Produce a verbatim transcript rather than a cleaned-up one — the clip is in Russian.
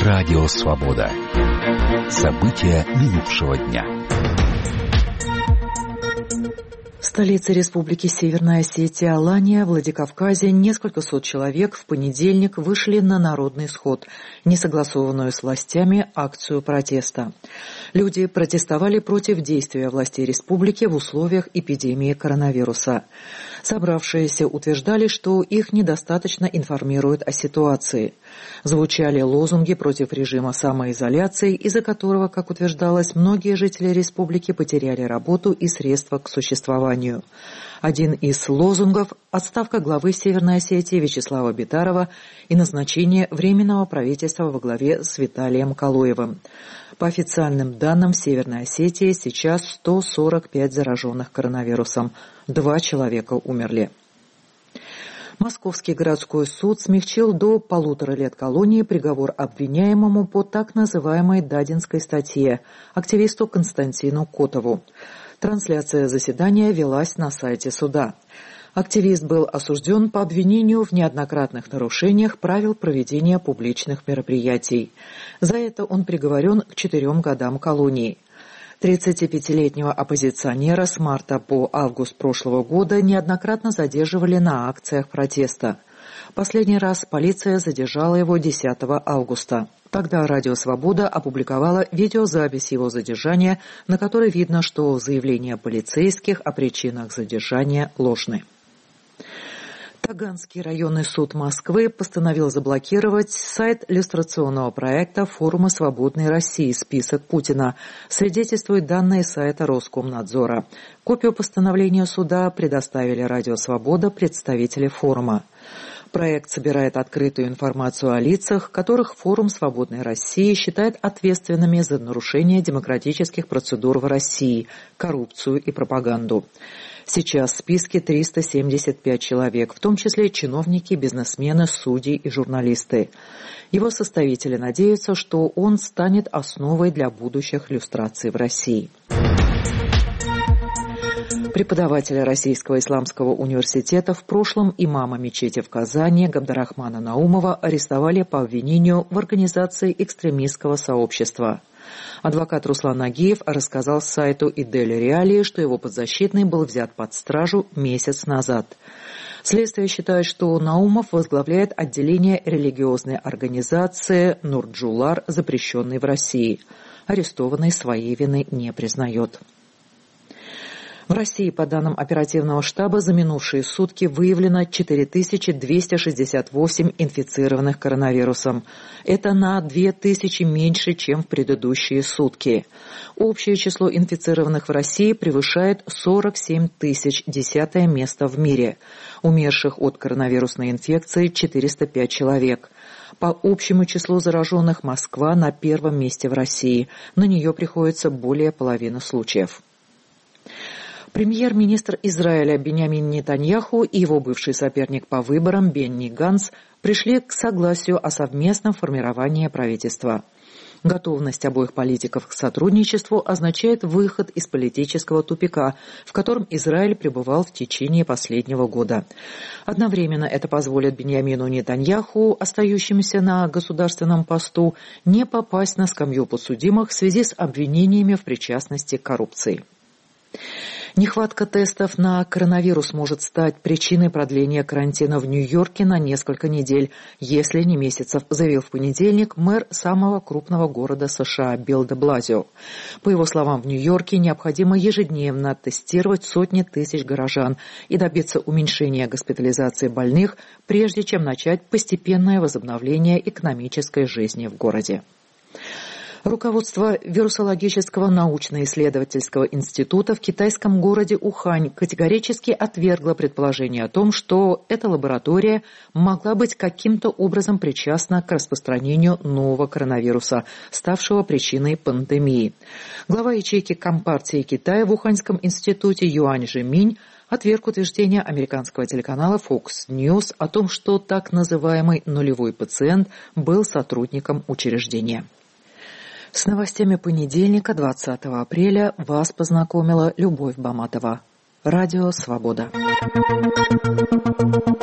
Радио Свобода. События минувшего дня. В столице Республики Северная Осетия Алания, Владикавказе, несколько сот человек в понедельник вышли на народный сход, несогласованную с властями акцию протеста. Люди протестовали против действия властей республики в условиях эпидемии коронавируса. Собравшиеся утверждали, что их недостаточно информируют о ситуации. Звучали лозунги против режима самоизоляции, из-за которого, как утверждалось, многие жители республики потеряли работу и средства к существованию. Один из лозунгов – отставка главы Северной Осетии Вячеслава Битарова и назначение Временного правительства во главе с Виталием Калоевым. По официальным данным, в Северной Осетии сейчас сто сорок пять зараженных коронавирусом. Два человека умерли. Московский городской суд смягчил до полутора лет колонии приговор обвиняемому по так называемой Дадинской статье активисту Константину Котову. Трансляция заседания велась на сайте суда. Активист был осужден по обвинению в неоднократных нарушениях правил проведения публичных мероприятий. За это он приговорен к четырем годам колонии. тридцатипятилетнего оппозиционера с марта по август прошлого года неоднократно задерживали на акциях протеста. Последний раз полиция задержала его десятого августа. Тогда Радио Свобода опубликовала видеозапись его задержания, на которой видно, что заявления полицейских о причинах задержания ложны. Таганский районный суд Москвы постановил заблокировать сайт иллюстрационного проекта форума «Свободной России. Список Путина». Свидетельствуют данные сайта Роскомнадзора. Копию постановления суда предоставили Радио Свобода представители форума. Проект собирает открытую информацию о лицах, которых форум «Свободной России» считает ответственными за нарушение демократических процедур в России, коррупцию и пропаганду. Сейчас в списке триста семьдесят пять человек, в том числе чиновники, бизнесмены, судьи и журналисты. Его составители надеются, что он станет основой для будущих иллюстраций в России. Преподавателя Российского исламского университета, в прошлом имама мечети в Казани Габдарахмана Наумова арестовали по обвинению в организации экстремистского сообщества. Адвокат Руслан Агиев рассказал сайту «Идель Реалии», что его подзащитный был взят под стражу месяц назад. Следствие считает, что Наумов возглавляет отделение религиозной организации «Нурджулар», запрещенной в России. Арестованный своей вины не признает. В России, по данным оперативного штаба, за минувшие сутки выявлено четыре тысячи двести шестьдесят восемь инфицированных коронавирусом. Это на две тысячи меньше, чем в предыдущие сутки. Общее число инфицированных в России превышает сорок семь тысяч, десятое место в мире. Умерших от коронавирусной инфекции четыреста пять человек. По общему числу зараженных Москва на первом месте в России. На нее приходится более половины случаев. Премьер-министр Израиля Биньямин Нетаньяху и его бывший соперник по выборам Бенни Ганц пришли к согласию о совместном формировании правительства. Готовность обоих политиков к сотрудничеству означает выход из политического тупика, в котором Израиль пребывал в течение последнего года. Одновременно это позволит Биньямину Нетаньяху, остающемуся на государственном посту, не попасть на скамью подсудимых в связи с обвинениями в причастности к коррупции. Нехватка тестов на коронавирус может стать причиной продления карантина в Нью-Йорке на несколько недель, если не месяцев, заявил в понедельник мэр самого крупного города США Билл де Блазио. По его словам, в Нью-Йорке необходимо ежедневно тестировать сотни тысяч горожан и добиться уменьшения госпитализации больных, прежде чем начать постепенное возобновление экономической жизни в городе. Руководство Вирусологического научно-исследовательского института в китайском городе Ухань категорически отвергло предположение о том, что эта лаборатория могла быть каким-то образом причастна к распространению нового коронавируса, ставшего причиной пандемии. Глава ячейки Компартии Китая в Уханьском институте Юань Жиминь отверг утверждение американского телеканала Fox News о том, что так называемый нулевой пациент был сотрудником учреждения. С новостями понедельника, двадцатого апреля, вас познакомила Любовь Баматова. Радио Свобода.